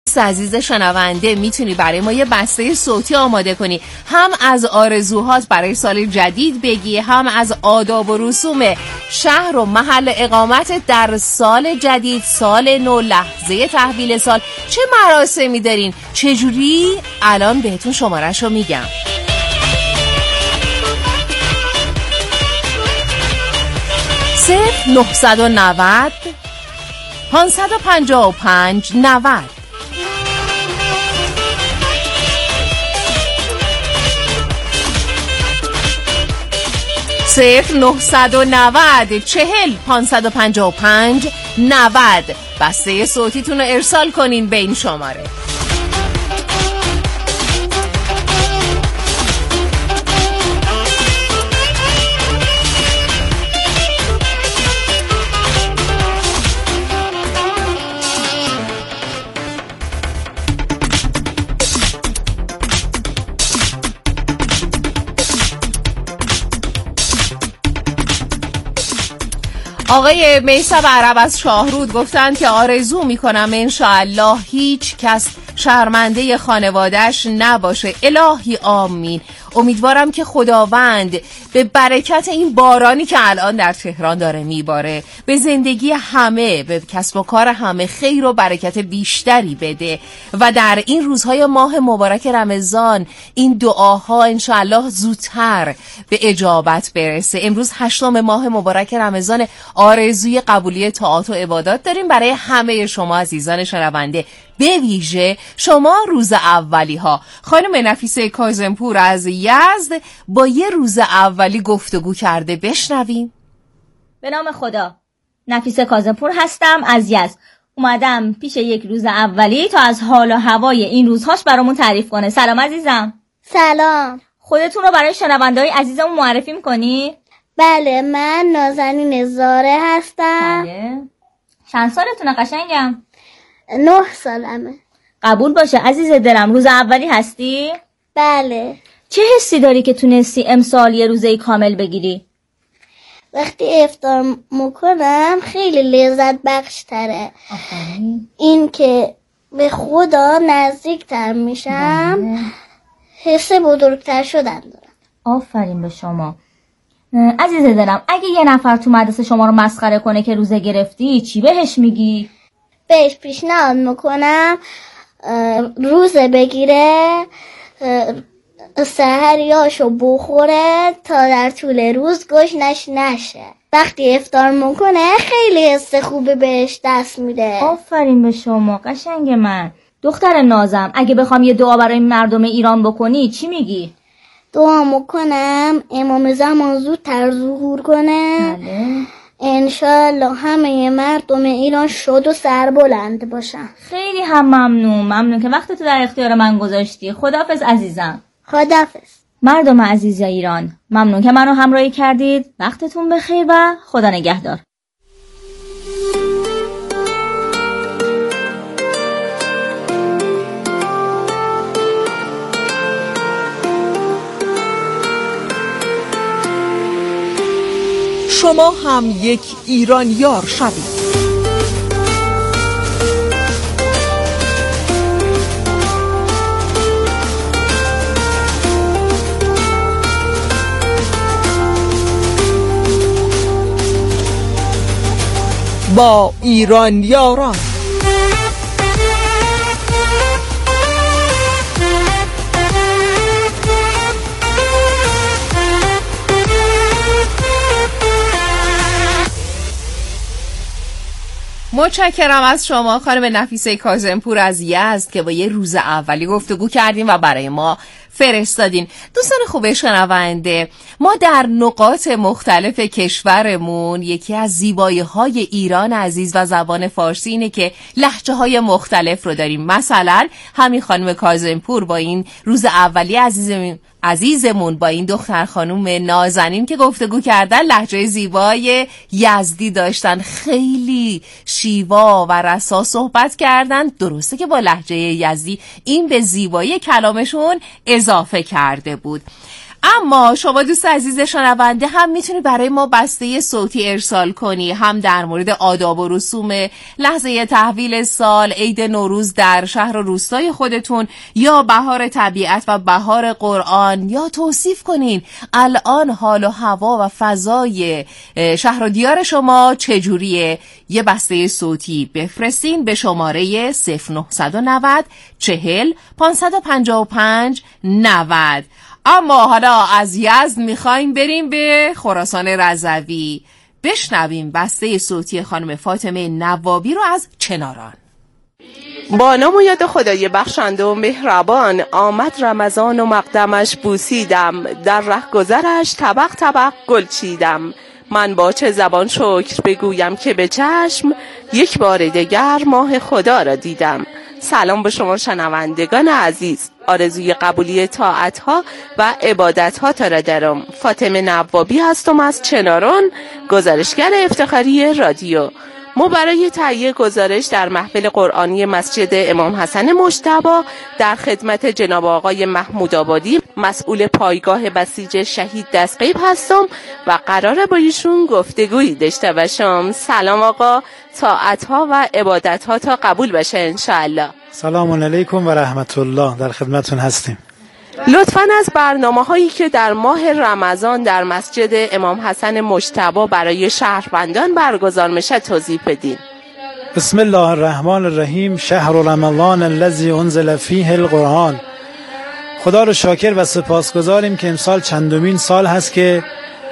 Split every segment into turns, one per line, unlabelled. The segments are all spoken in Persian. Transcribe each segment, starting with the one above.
عزیز شنونده میتونی برای ما یه بسته صوتی آماده کنی، هم از آرزوهات برای سال جدید بگی، هم از آداب و رسوم شهر و محل اقامت در سال جدید، سال نو، لحظه تحویل سال. چه مراسمی دارین؟ چجوری؟ الان بهتون شماره‌شو میگم. 0990 555 90 0990 40 555 90. بسته صوتیتون رو ارسال کنین به این شماره. آقای میثم عرب از شاهرود گفتن که آرزو میکنم انشاءالله هیچ کس شرمنده خانوادهش نباشه. الهی آمین. امیدوارم که خداوند به برکت این بارانی که الان در تهران داره میباره به زندگی همه، به کسب و کار همه خیر و برکت بیشتری بده و در این روزهای ماه مبارک رمضان این دعاها انشاءالله زودتر به اجابت برسه. امروز 8 ماه مبارک رمضان. آرزوی قبولی طاعات و عبادات داریم برای همه شما عزیزان شنونده، به ویژه شما روز اولی ها. خانم نفیسه کاظمپور از یزد با یه روز اولی گفتگو کرده، بشنویم.
به نام خدا، نفیسه کاظمپور هستم از یزد. اومدم پیش یک روز اولی تا از حال و هوای این روزهاش برامون تعریف کنه. سلام عزیزم.
سلام.
خودتون رو برای شنونده‌های عزیزمون معرفی می‌کنی؟
بله، من نازنین زاره هستم.
بله. چند سالتونه قشنگم؟
9 سالمه.
قبول باشه عزیز دلم، روز اولی هستی؟
بله.
چه حسی داری که تونستی امسال یه روزه کامل بگیری؟
وقتی افطار میکنم خیلی لذت بخش تره.
آفرین.
این که به خدا نزدیک تر میشم، حس بزرگتر شدن دارم.
آفرین به شما. عزیز دلم، اگه یه نفر تو مدرسه شما رو مسخره کنه که روزه گرفتی، چی بهش میگی؟
بهش پیشنهاد میکنم روزه بگیره، سحریاشو بخوره تا در طول روز گشنش نشه. وقتی افطار میکنه خیلی حس خوبی بهش دست میده.
آفرین به شما قشنگ من. دختر نازم، اگه بخوام یه دعا برای مردم ایران بکنی چی میگی؟
دعا میکنم امام زمان زودتر ظهور کنه.
بله.
انشالله همه مردم ایران شاد و سربلند باشن.
خیلی هم ممنون که وقت تو در اختیار من گذاشتی. خداحافظ عزیزم.
خداحافظ.
مردم عزیز ایران، ممنون که منو همراهی کردید. وقتتون بخیر و خدا نگهدار.
شما هم یک ایرانیار شوید. با ایرانیاران.
متشکرم از شما خانم نفیسه کاظمپور از یزد که با یه روز اولی گفتگو کردیم و برای ما فرستادین. دوستان خوب شنونده، ما در نقاط مختلف کشورمون یکی از زیبایی‌های ایران عزیز و زبان فارسی اینه که لهجه‌های مختلف رو داریم. مثلا همین خانم کاظمپور با این روز اولی عزیزمون با این دختر خانوم نازنین که گفتگو کردن لهجه زیبای یزدی داشتن، خیلی شیوا و رسا صحبت کردن. درسته که با لهجه یزدی این به زیبایی کلامشون اضافه کرده بود. اما شما دوست عزیز شنونده هم میتونی برای ما بسته صوتی ارسال کنی، هم در مورد آداب و رسوم لحظه تحویل سال، عید نوروز در شهر و روستای خودتون، یا بهار طبیعت و بهار قرآن، یا توصیف کنین الان حال و هوا و فضای شهر و دیار شما چجوریه. یه بسته صوتی بفرستین به شماره 0990 40 555 90. اما حالا از یزد میخوایم بریم به خراسان رضوی، بشنویم بسته صوتی خانم فاطمه نوابی رو از چناران.
با نام و یاد خدای بخشنده و مهربان، آمد رمضان و مقدمش بوسیدم، در رهگذرش طبق طبق گل چیدم. من با چه زبان شکر بگویم که به چشم، یک بار دیگر ماه خدا را دیدم. سلام به شما شنوندگان عزیز، آرزوی قبولی طاعت‌ها و عبادت‌ها را دارم. فاطمه نوابی هستم از چناران، گزارشگر افتخاری رادیو. ما برای تهیه گزارش در محفل قرآنی مسجد امام حسن مجتبی در خدمت جناب آقای محمود آبادی، مسئول پایگاه بسیج شهید دستقیب هستم و قراره با ایشون گفتگویی داشته باشم. سلام آقا، طاعت‌ها و عبادت‌ها تا قبول بشه انشاءالله.
سلام علیکم و رحمت الله، در خدمتون هستیم.
لطفاً از برنامه‌هایی که در ماه رمضان در مسجد امام حسن مجتبی برای شهروندان برگزار میشه توضیح بدین.
بسم الله الرحمن الرحیم. شهر رمضان الذی انزل فیه القرآن. خدا رو شاکر و سپاسگزاریم که امسال چندمین سال هست که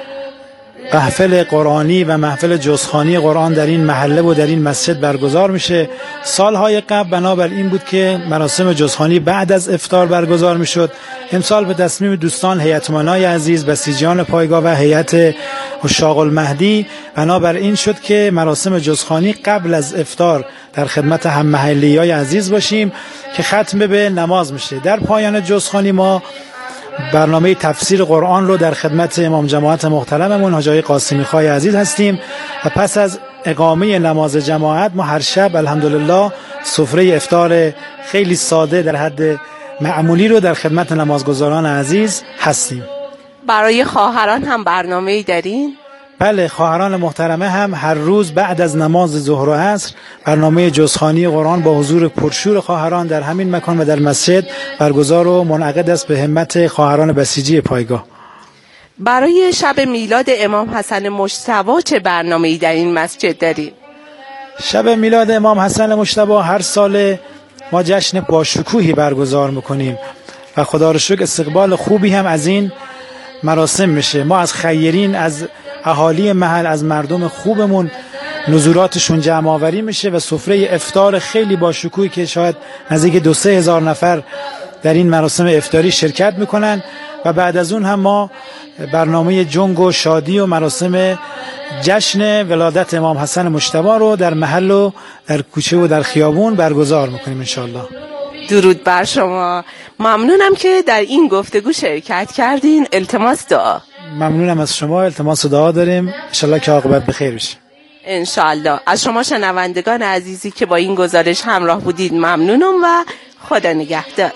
محفل قرآنی و محفل جزخوانی قرآن در این محله و در این مسجد برگزار میشه. سالهای قبل بنابر این بود که مراسم جزخوانی بعد از افطار برگزار میشد. امسال به تصمیم دوستان هیئت امنای عزیز، بسیجیان پایگاه و هیئت عشاق المهدی بنابر این شد که مراسم جزخوانی قبل از افطار در خدمت هم محلیای عزیز باشیم که ختم به نماز میشه. در پایان جزخوانی ما برنامه تفسیر قرآن رو در خدمت امام جماعت محترممون حاج آقای قاسمی خای عزیز هستیم و پس از اقامه نماز جماعت ما هر شب الحمدلله سفره افطار خیلی ساده در حد معمولی رو در خدمت نمازگزاران عزیز هستیم.
برای خواهران هم برنامه‌ای دارین؟
بله، خواهران محترمه هم هر روز بعد از نماز ظهر و عصر برنامه جزخوانی قرآن با حضور پرشور خواهران در همین مکان و در مسجد برگزار و منعقد است به همت خواهران بسیجی پایگاه.
برای شب میلاد امام حسن مجتبی چه برنامه‌ای در این مسجد دارید؟
شب میلاد امام حسن مجتبی هر سال ما جشن باشکوهی برگزار میکنیم و خدا رو شکر استقبال خوبی هم از این مراسم میشه. ما از خیرین، از اهالی محل، از مردم خوبمون نزولاتشون جمع آوری میشه و سفره افطار خیلی باشکوهی که شاید نزدیک 2-3 هزار نفر در این مراسم افطاری شرکت میکنن و بعد از اون هم ما برنامه جنگ و شادی و مراسم جشن ولادت امام حسن مجتبی رو در محل و در کوچه و در خیابون برگزار میکنیم انشالله.
درود بر شما. ممنونم که در این گفتگو شرکت کردین. التماس دعا.
ممنونم از شما. التماس دعا داریم انشالله که عاقبت بخیر بشه
انشالله. از شما شنوندگان عزیزی که با این گزارش همراه بودید ممنونم و خدا نگهدار.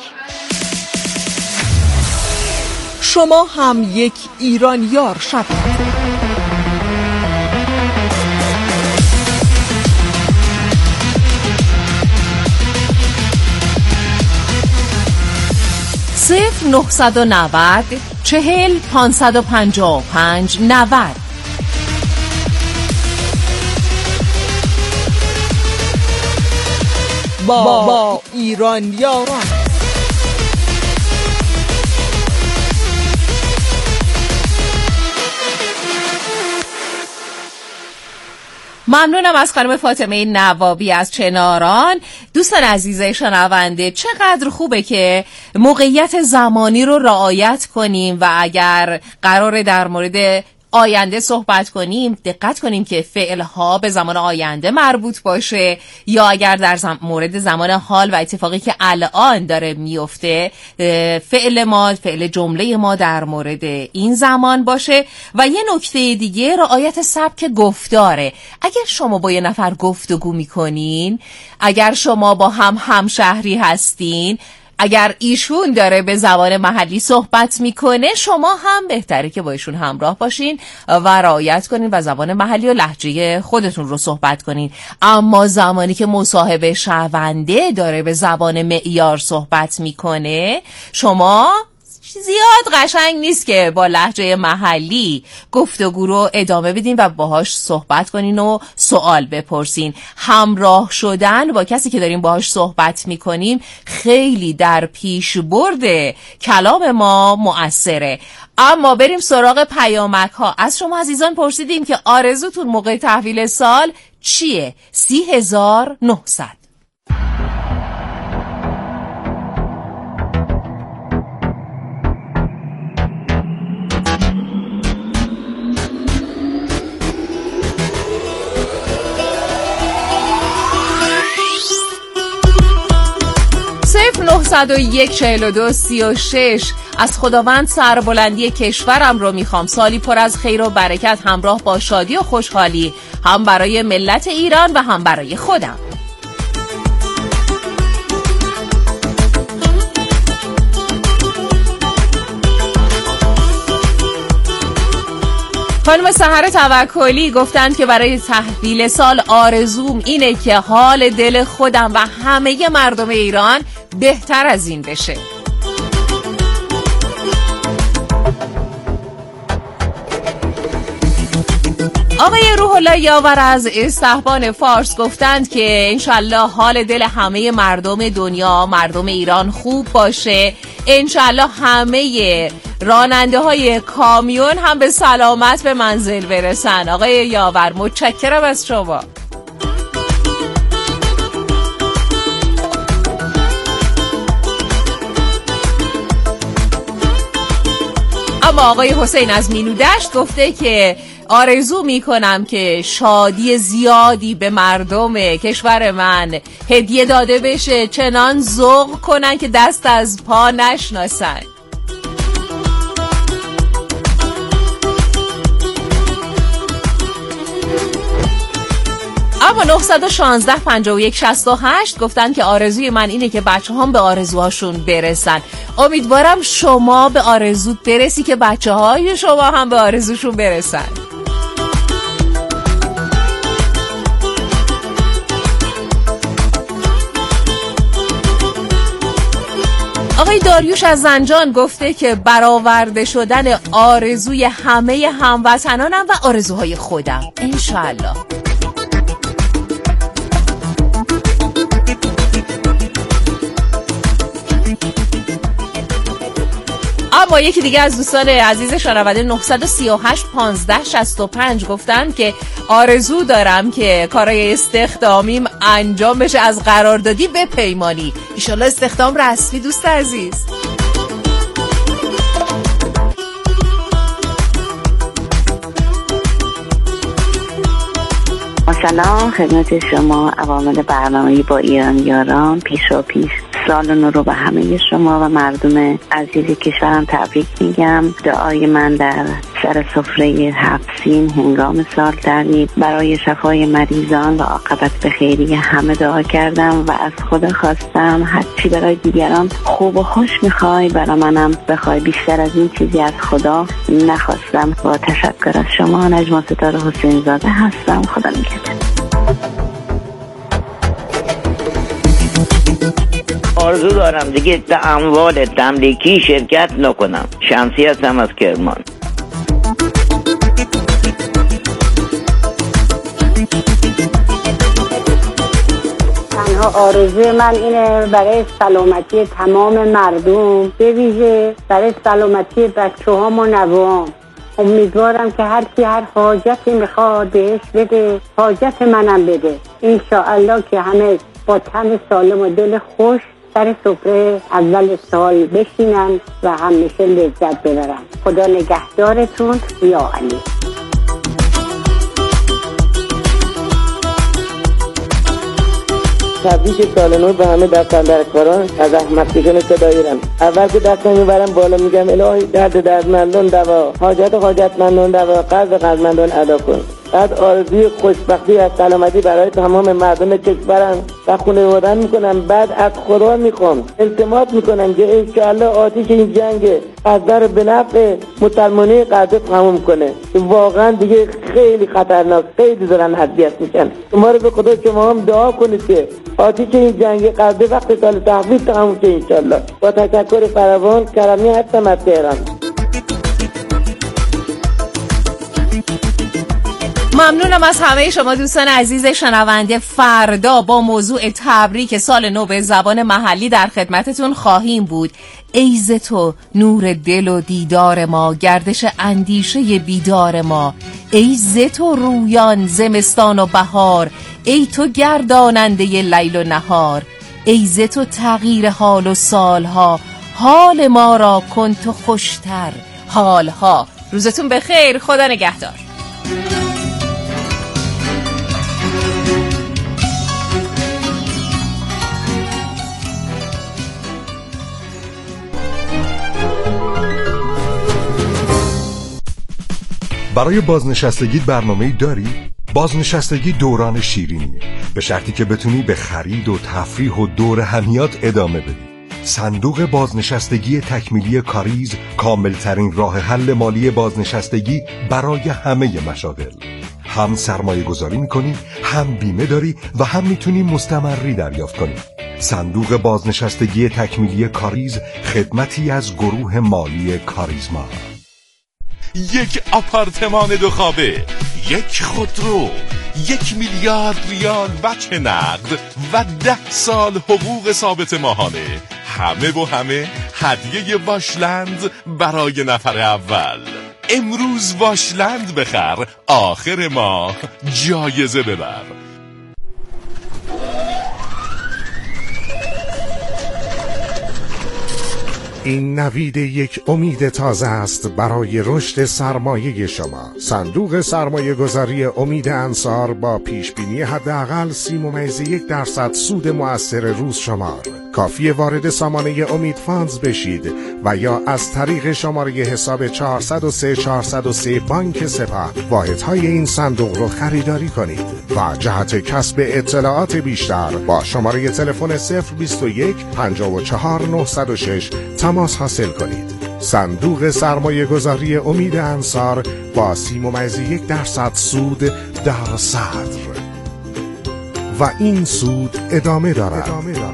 شما هم یک ایرانیار شوید.
صفر 990 40 555 90.
با ایرانیاران.
ممنونم از خانم فاطمه نوابی از چناران. دوستان عزیز شنونده، چقدر خوبه که موقعیت زمانی رو رعایت کنیم و اگر قراره در مورد آینده صحبت کنیم دقت کنیم که فعلها به زمان آینده مربوط باشه یا اگر در مورد زمان حال و اتفاقی که الان داره میفته فعل جمله ما در مورد این زمان باشه. و یه نکته دیگه رعایت سبک گفتاره. اگر شما با یه نفر گفتگو میکنین، اگر شما با همشهری هستین، اگر ایشون داره به زبان محلی صحبت میکنه شما هم بهتره که با ایشون همراه باشین و رعایت کنین و زبان محلی و لهجه خودتون رو صحبت کنین. اما زمانی که مصاحبه شنونده داره به زبان معیار صحبت میکنه شما زیاد قشنگ نیست که با لهجه محلی گفتگو رو ادامه بدین و باهاش صحبت کنین و سوال بپرسین. همراه شدن با کسی که داریم باهاش صحبت میکنیم خیلی در پیشبرد کلام ما مؤثره. اما بریم سراغ پیامک ها. از شما عزیزان پرسیدیم که آرزوتون موقع تحویل سال چیه؟ 30,900. صفر 901 42 36. از خداوند سربلندی کشورم رو میخوام، سالی پر از خیر و برکت همراه با شادی و خوشحالی، هم برای ملت ایران و هم برای خودم. خانم سحر توکلی گفتند که برای تحویل سال آرزوم اینه که حال دل خودم و همه مردم ایران بهتر از این بشه. آقای روح الله یاور از استحبان فارس گفتند که انشالله حال دل همه مردم دنیا، مردم ایران خوب باشه. انشالله همه راننده های کامیون هم به سلامت به منزل برسن. آقای یاور متشکرم از شما. اما آقای حسین از مینودشت گفته که آرزو میکنم که شادی زیادی به مردم کشور من هدیه داده بشه، چنان ذوق کنن که دست از پا نشناسن. اما 916 51 68 گفتن که آرزوی من اینه که بچه هم به آرزوهاشون برسن. امیدوارم شما به آرزوت برسی که بچه های شما هم به آرزوشون برسن. آقای داریوش از زنجان گفته که برآورده شدن آرزوی همه هموطنانم و آرزوهای خودم انشالله. اما یکی دیگه از دوستان عزیز شنونده 938 15 65 گفتن که آرزو دارم که کارهای استخدامیم انجام بشه، از قراردادی به پیمانی. انشالله استخدام رسمی دوست عزیز.
سلام خدمت شما عوامل برنامه‌ای با ایرانیاران. پیشا پیش سال نو رو به همه شما و مردم عزیز کشورم تبریک میگم. دعای من در سر سفره 7 سین هنگام سال دری برای شفای مریضان و عاقبت به خیری همه دعا کردم و از خدا خواستم هرچی برای دیگران خوب و خوش میخوای برای منم بخوای. بیشتر از این چیزی از خدا نخواستم. با تشکر از شما. نجما ستاره حسین زاده هستم. خدا نگهدار.
آرزو دارم دیگه در اموال تملیکی شرکت نکنم. شمسی هستم از کرمان.
تنها آرزوی من اینه برای سلامتی تمام مردم، به ویژه برای سلامتی بچه‌هام و نوام. امیدوارم که هر کی هر حاجتی میخواد بهش بده، حاجت منم بده. انشاءالله که همه با تن سالم و دل خوش سر سفره اول سال بشینن و همیشه لذت ببرن. خدا نگهدارتون. یا علی.
تبریک سال نو به همه دستاندرکاران از احمدکشان صداییرم. اول که دستم میبرم بالا میگم الهی درد دردمندان دوا، حاجت حاجتمندان دوا، قرض قرضمندان ادا کن. بعد آرزوی خوشبختی و سلامتی برای تمام مردم کشورم و خانواده‌ام میکنم. بعد از خدا میخوام التماس میکنم که انشاءالله آتش این جنگ غزه رو به نفع مسلمانای غزه تموم کنه. واقعا دیگه خیلی خطرناک، خیلی دارن اذیت میشن. شما رو به خدا شما هم دعا کنید که آتش این جنگ غزه وقت سال تحویل تموم شه انشاءالله. با تشکر فراوان، کرمی هستم از تهران.
ممنونم از همه شما دوستان عزیز شنونده. فردا با موضوع تبریک سال نو به زبان محلی در خدمتتون خواهیم بود. ای ز تو نور دل و دیدار ما، گردش اندیشه بیدار ما. ای ز تو رویان زمستان و بهار، ای تو گرداننده لیل و نهار. ای ز تو تغییر حال و سالها، حال ما را کن تو خوشتر حالها. روزتون بخیر، خدا نگهدار.
برای بازنشستگی برنامه‌ای داری؟ بازنشستگی دوران شیرینیه، به شرطی که بتونی به خرید و تفریح و دور همیات ادامه بدی. صندوق بازنشستگی تکمیلی کاریز کاملترین راه حل مالی بازنشستگی برای همه مشاغل. هم سرمایه گذاری میکنی، هم بیمه داری و هم میتونی مستمری دریافت کنی. صندوق بازنشستگی تکمیلی کاریز خدمتی از گروه مالی کاریزما.
یک آپارتمان 2 خوابه، یک خودرو، 1 میلیارد ریال بچه نقد و 10 سال حقوق ثابت ماهانه. همه و همه هدیه واشلند برای نفر اول. امروز واشلند بخر، آخر ماه جایزه ببر.
این نوید یک امید تازه است برای رشد سرمایه شما. صندوق سرمایه گذاری امید انصار با پیشبینی حداقل 30.1% سود مؤثر روز شمار. کافی وارد سامانه امید فاندز بشید و یا از طریق شماره حساب 403 بانک سپاه واحدهای این صندوق رو خریداری کنید و جهت کسب اطلاعات بیشتر با شماره تلفن 021 54 906 تماس حاصل کنید. صندوق سرمایه گذاری امید انصار با 30.1% سود در صدر و این سود ادامه دارد.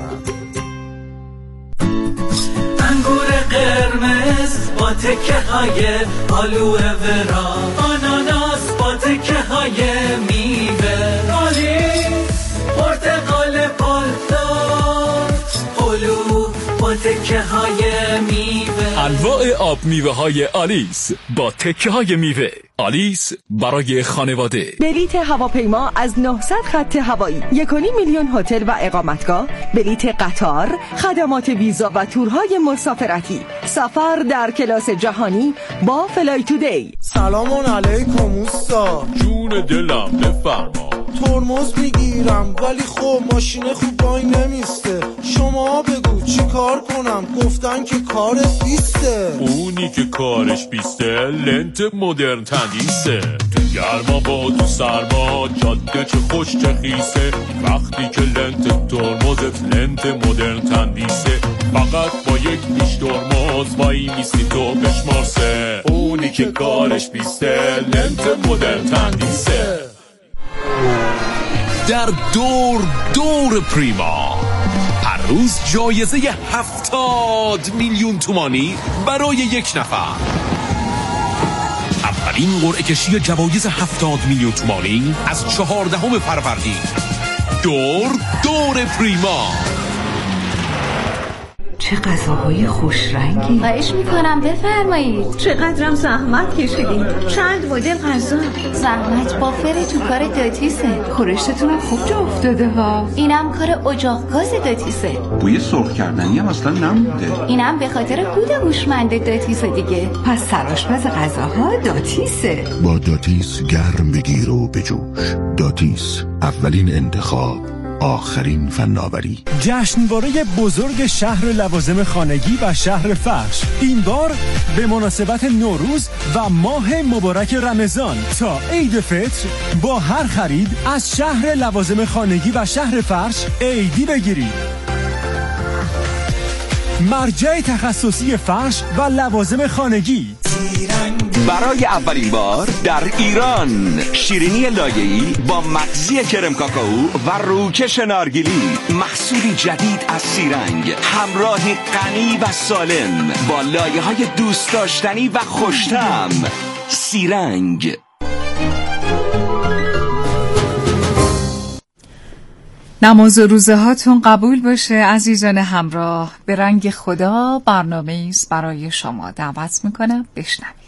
انگور قرمز با تکه های آلوه ورا، آناناس با تکه های میوه، آلیس پرتقال پالدار، هلو با تکه های میوه.
انواع آب میوه های آلیس با تکه های میوه. آلیس برای خانواده.
بلیت هواپیما از 900 خط هوایی، 1.5 میلیون هتل و اقامتگاه، بلیت قطار، خدمات ویزا و تورهای مسافرتی، سفر در کلاس جهانی با فلای تودی.
سلام علیکم اوستا.
جون دلم بفرما.
ترمز میگیرم ولی خب ماشین خوب وای نمیسته. شما بگو چی کار کنم؟ گفتن که کارت بیسته.
اونی که کارش بیسته لنت مدرن تندیسه. تو گرما با تو سرما جاده چه خوش چه خیسه. وقتی که لنت ترمزت لنت مدرن تندیسه، فقط با یک پیش ترمز وای میستی تو بشمارسه. اونی که کارش بیسته لنت مدرن تندیسه.
در دور پریما هر روز جایزه 70 میلیون تومانی برای یک نفر. اولین قرعه کشی جوایز 70 میلیون تومانی از 14 فروردین. دور پریما.
چه غذاهای خوش رنگی.
خواهش میکنم بفرمایید.
چقدرم زحمت کشیدین. چند مدل غذا.
زحمت بافر تو کار داتیسه. خورشتتونم خوب جا افتاده ها.
اینم کار اجاق گاز داتیسه.
بوی سرخ کردنی هم اصلا نمونده.
اینم به خاطر کود هوشمند داتیسه دیگه.
پس سرآشپز غذاها داتیسه.
با داتیس گرم بگیر و بجوش. داتیس اولین انتخاب آخرین فناوری.
جشنواره بزرگ شهر لوازم خانگی و شهر فرش، این بار به مناسبت نوروز و ماه مبارک رمضان تا عید فطر با هر خرید از شهر لوازم خانگی و شهر فرش عیدی بگیرید. مرجع تخصصی فرش و لوازم خانگی.
برای اولین بار در ایران شیرینی لایه‌ای با مغزی کرم کاکائو و روکش نارگیلی، محصولی جدید از سیرنگ، همراهی غنی و سالم با لایه‌های دوست داشتنی و خوش‌طعم. سیرنگ.
نماز و روزه هاتون قبول باشه عزیزان همراه. به رنگ خدا برنامه‌ای است برای شما. دعوت میکنم بشنوید.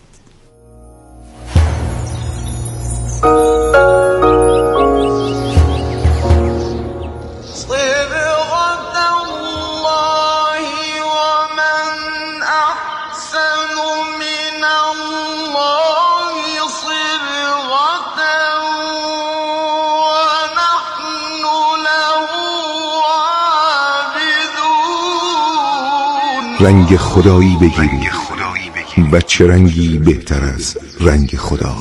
رنگ خدایی بگیرید و چه رنگی بهتر از رنگ خدا.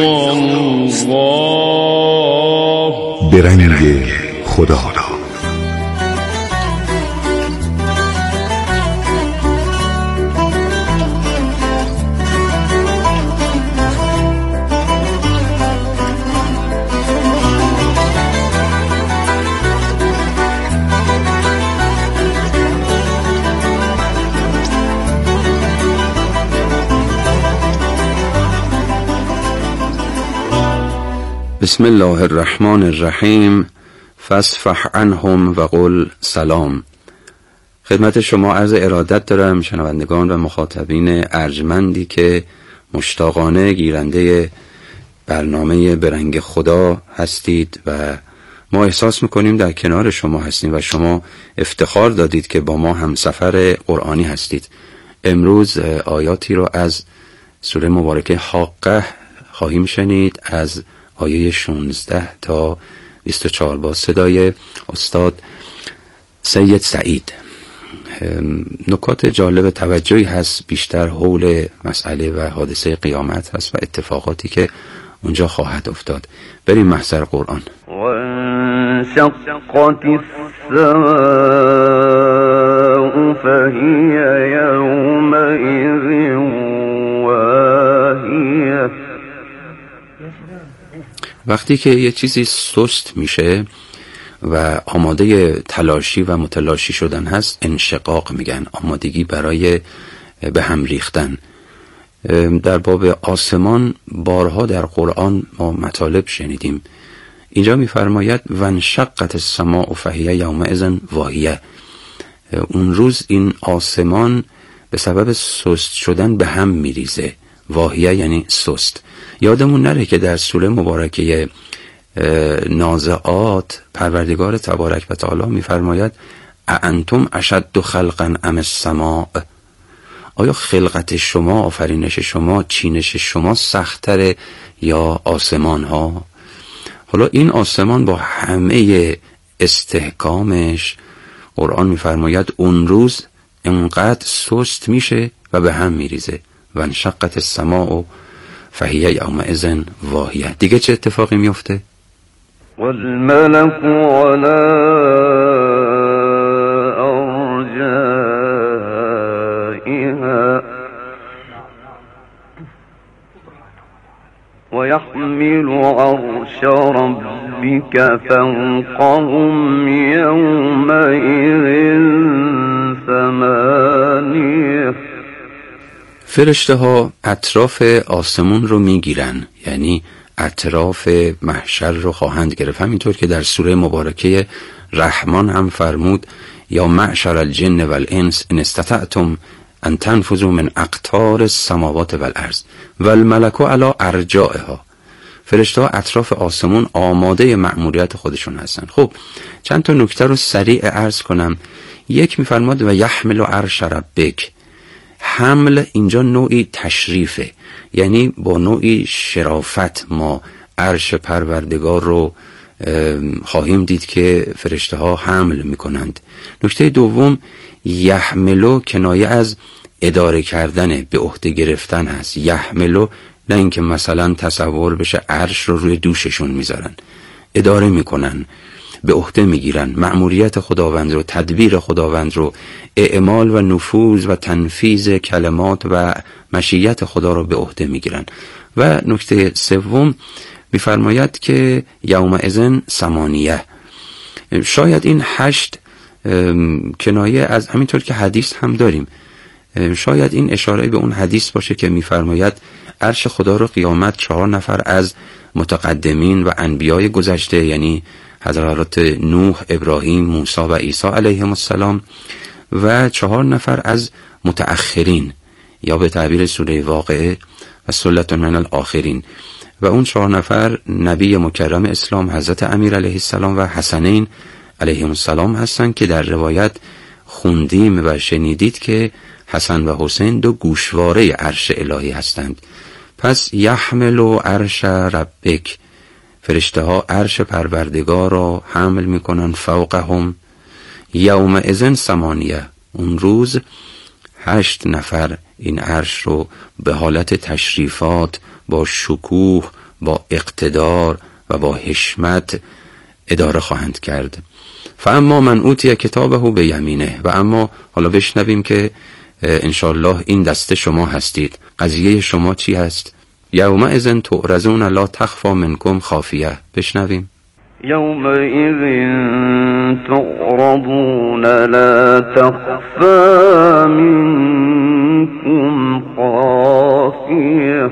به رنگ خدا.
بسم الله الرحمن الرحیم. فاصفح عنهم و قل سلام. خدمت شما عرض ارادت دارم شنوندگان و مخاطبین ارجمندی که مشتاقانه گیرنده برنامه به رنگ خدا هستید و ما احساس میکنیم در کنار شما هستیم و شما افتخار دادید که با ما همسفر قرآنی هستید. امروز آیاتی رو از سوره مبارکه حاقه خواهیم شنید از آیه 16 تا 24 با صدای استاد سید سعید. نکات جالب توجهی هست، بیشتر حول مسئله و حادثه قیامت هست و اتفاقاتی که اونجا خواهد افتاد. بریم محضر قرآن.
وانشقت السماء فهي يومئذ واهية.
وقتی که یه چیزی سست میشه و آماده تلاشی و متلاشی شدن هست انشقاق میگن، آمادگی برای به هم ریختن. در باب آسمان بارها در قرآن ما مطالب شنیدیم. اینجا میفرماید وانشقت السماء فهی یومئذ واهیه. اون روز این آسمان به سبب سست شدن به هم میریزه. واهیه یعنی سست. یادمون نره که در سوره مبارکه نازعات پروردگار تبارک و تعالی میفرماید اانتم اشد خلقا ام السماء. آیا خلقت شما، آفرینش شما، چینش شما سخت‌تره یا آسمان ها؟ حالا این آسمان با همه استحکامش قرآن میفرماید اون روز انقدر سست میشه و به هم میریزه. وانشقت السماء فهی یومئذ واهیه. دیگه چه اتفاقی میفته؟
والملك على أرجائها ويحمل عرش ربك فوقهم يومئذ ثمانية.
فرشته ها اطراف آسمون رو میگیرن، یعنی اطراف محشر رو خواهند گرفت. همینطور که در سوره مبارکه رحمان هم فرمود یا معشر الجن والانس ان استطعتم ان تنفذوا من اقطار السماوات والارض والملك علی ارجائها. فرشته ها اطراف آسمون آماده مأموریت خودشون هستن. خب چند تا نکته رو سریع عرض کنم. یک میفرماد و یحمل عرش ربک. حمل اینجا نوعی تشریفه، یعنی با نوعی شرافت ما عرش پروردگار رو خواهیم دید که فرشته ها حمل میکنند. نکته دوم، یحملو کنایه از اداره کردن، به عهده گرفتن هست. یحملو نه اینکه مثلا تصور بشه عرش رو روی دوششون میذارن، اداره میکنن، به عهده میگیرن مأموریت خداوند رو، تدبیر خداوند رو، اعمال و نفوذ و تنفیذ کلمات و مشیت خدا رو به عهده میگیرن. و نکته سوم میفرماید که یومئذ ثمانیه، شاید این 8 کنایه از همینطور که حدیث هم داریم، شاید این اشاره به اون حدیث باشه که میفرماید عرش خدا رو قیامت 4 نفر از متقدمین و انبیای گذشته، یعنی حضرات نوح، ابراهیم، موسی و عیسی علیهم السلام، و 4 نفر از متأخرین یا به تعبیر سوره واقعه و ثلة من الآخرین، و اون 4 نفر نبی مکرم اسلام حضرت امیر علیه السلام و حسنین علیهم السلام هستند که در روایت خوندیم و شنیدید که حسن و حسین 2 گوشواره عرش الهی هستند. پس یحمل عرش ربک، فرشته ها عرش پروردگار را حمل میکنن، فوقهم یومئذ ثمانیه، اون روز 8 نفر این عرش رو به حالت تشریفات، با شکوه، با اقتدار و با حشمت اداره خواهند کرد. فاما من اوتی کتابه به یمینه، و اما حالا بشنویم که انشالله این دسته شما هستید، قضیه شما چی هست؟ یومئذ تعرضون لا تخفی منکم خافیه. بشنویم.
یومئذ تعرضون لا تخفی منکم خافیه.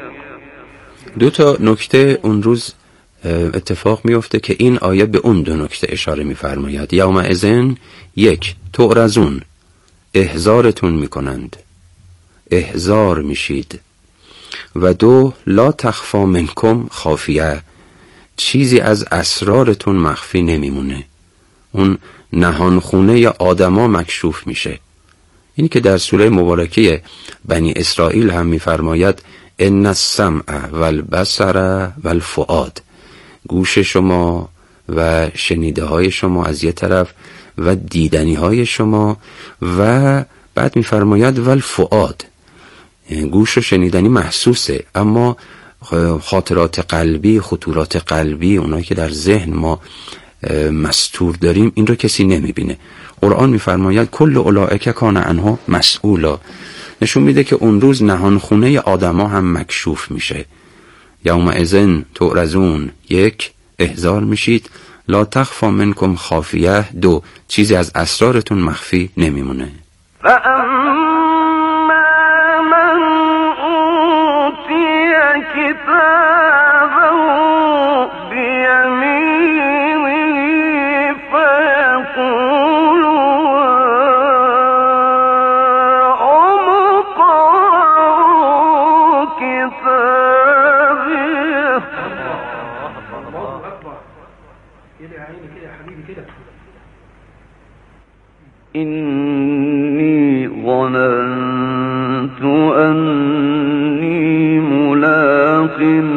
2 نکته اون روز اتفاق میفته که این آیه به اون 2 نکته اشاره میفرماید. یومئذ 1 تعرضون، احضارتون میکنند، احضار میشید، و 2 لا تخفی منکم خافیه، چیزی از اسرارتون مخفی نمیمونه، اون نهان خونه آدما مکشوف میشه. این که در سوره مبارکه بنی اسرائیل هم میفرماید ان السمع والبصر والفؤاد، گوش شما و شنیده های شما از یه طرف و دیدنی های شما، و بعد میفرماید والفؤاد، گوش و شنیدنی محسوسه، اما خاطرات قلبی، خطورات قلبی، اونایی که در ذهن ما مستور داریم، این رو کسی نمیبینه. قرآن میفرماید کل اولئک کان عنه مسئولا، نشون میده که اون روز نهان خونه آدما هم مکشوف میشه. یومئذ تعرضون 1 احضار میشید، لا تخفی منکم خافیه 2 چیزی از اسرارتون مخفی نمیمونه.
إني ظننت أني ملاق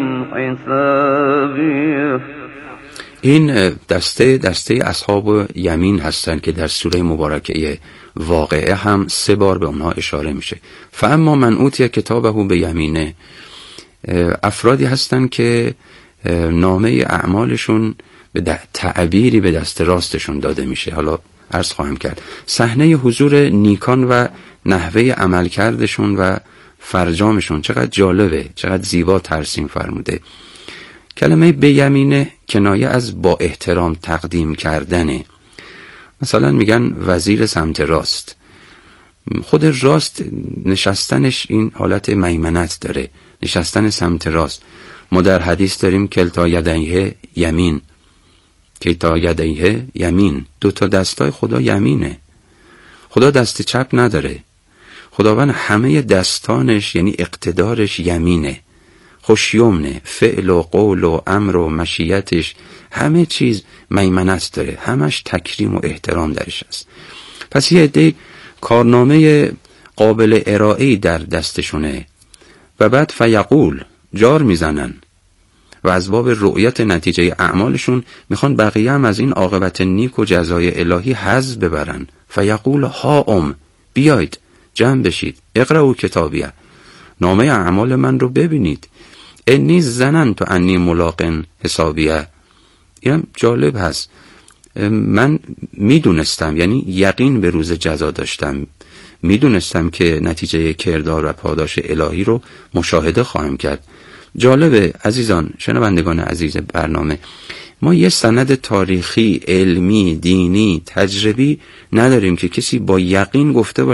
حسابي.
این دسته اصحاب یمین هستند که در سوره مبارکه واقعه هم 3 بار به اونها اشاره میشه. فاما من اوتی کتابه به یمینه، افرادی هستند که نامه اعمالشون به تعبیری به دست راستشون داده میشه. حالا عرض خواهم کرد صحنه حضور نیکان و نحوه عملکردشون و فرجامشون چقدر جالبه، چقدر زیبا ترسیم فرموده. کلمه به یمینه کنایه از با احترام تقدیم کردنه. مثلا میگن وزیر سمت راست، خود راست نشستنش این حالت میمنت داره، نشستن سمت راست. ما در حدیث داریم کلتا یدیه یمین، کلتا یدیه یمین، 2 دستای خدا یمینه. خدا دست چپ نداره، خداوند همه دستانش یعنی اقتدارش یمینه، خوشیمنه، فعل و قول و امر و مشیتش همه چیز میمنت داره، همش تکریم و احترام درش است. پس یه عده کارنامه قابل ارائه‌ای در دستشونه و بعد فیقول جار میزنن و از باب رؤیت نتیجه اعمالشون میخوان بقیه هم از این عاقبت نیک و جزای الهی حظ ببرن. فیقول ها بیایید جمع بشید، اقرأوا کتابیه، نامه اعمال من رو ببینید، انی ظننت انی ملاق حسابیه. اینم جالب هست. من میدونستم، یعنی یقین به روز جزا داشتم، میدونستم که نتیجه کردار و پاداش الهی رو مشاهده خواهم کرد. جالبه عزیزان، شنوندگان عزیز برنامه، ما یه سند تاریخی، علمی، دینی، تجربی نداریم که کسی با یقین گفته باشه